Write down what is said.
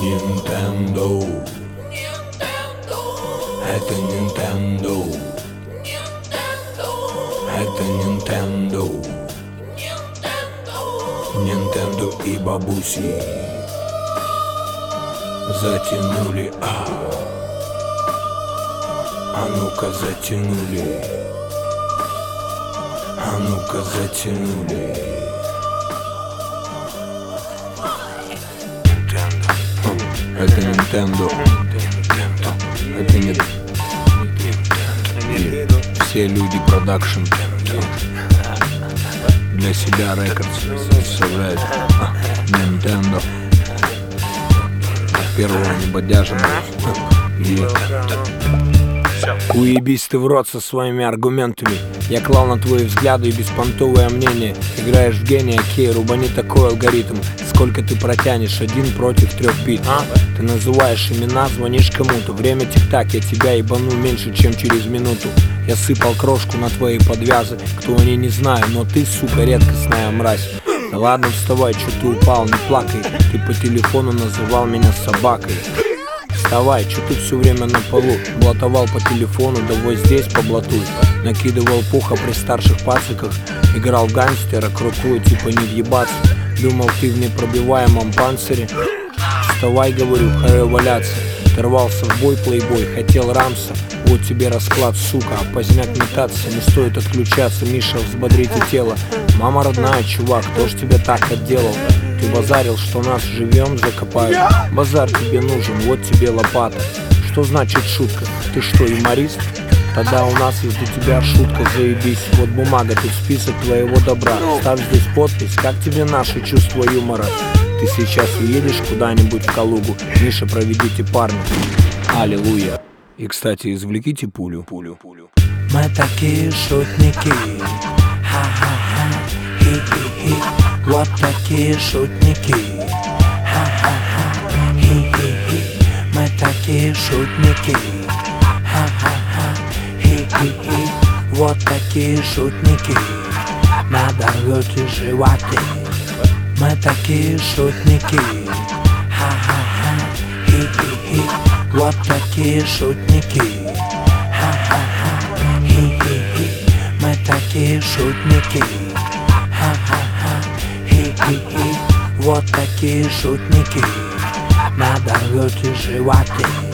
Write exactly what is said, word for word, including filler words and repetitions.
Nintendo. Это Nintendo. Это Nintendo. Nintendo и бабуси затянули, а А ну-ка затянули, а ну-ка затянули. Это Nintendo. Это не все люди продакшн для себя рекордс составляет Nintendo. Первого небодяжного. Уебись ты в рот со своими аргументами. Я клал на твои взгляды и беспонтовое мнение. Играешь в гения, окей, рубани такой алгоритм. Сколько ты протянешь, один против трех бит, а? Ты называешь имена, звонишь кому-то. Время тик-так, я тебя ебану меньше, чем через минуту. Я сыпал крошку на твои подвязы. Кто они, не знаю, но ты, сука, редкостная мразь. Да ладно, вставай, чё ты упал, не плакай. Ты по телефону называл меня собакой. Вставай, чё ты все время на полу? Блатовал по телефону, давай здесь поблатуй. Накидывал пуха при старших пациках. Играл в гангстера, крутую, типа не въебаться. Думал, ты в непробиваемом панцире. Вставай, говорю, харе валяться. Ты рвался в бой, плейбой, хотел рамса. Вот тебе расклад, сука, а поздняк метаться. Не стоит отключаться, Миша, взбодрите тело. Мама родная, чувак, кто ж тебя так отделал? Ты базарил, что нас живем закопают. Базар тебе нужен, вот тебе лопата. Что значит шутка? Ты что, юморист? Тогда у нас есть для тебя шутка, заебись. Вот бумага, тут список твоего добра. Ставь здесь подпись, как тебе наше чувство юмора? Ты сейчас уедешь куда-нибудь в Калугу. Миша, проведите парня. Аллилуйя. И, кстати, извлеките пулю. Пулю, пулю. Мы такие шутники. Ха-ха-ха. Хи-хи-хи. Вот такие шутники. Ха-ха-ха. Хи-хи-хи. Мы такие шутники. Ха-ха-ха. Хи-хи-хи. Вот такие шутники. Надорвете животы. Мы такие шутники. Ха-ха-ха. Хи-хи-хи. Вот такие шутники. Ха-ха-ха. Хи-хи-хи. Мы такие шутники. Ха-ха-ха. Хи-хи-хи. Вот такие шутники. Надорвете животы.